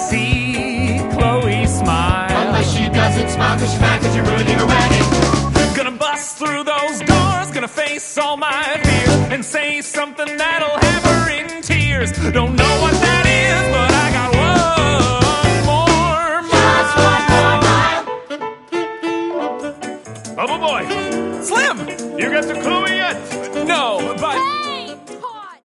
see Chloe smile. Unless she doesn't smile cause she's mad cause you're ruining her wedding. Gonna bust through those doors, gonna face all my fears and say something that'll have her in tears. Don't know what that is, but I got one more mile. Oh boy, Slim, you got to Chloe yet? No, but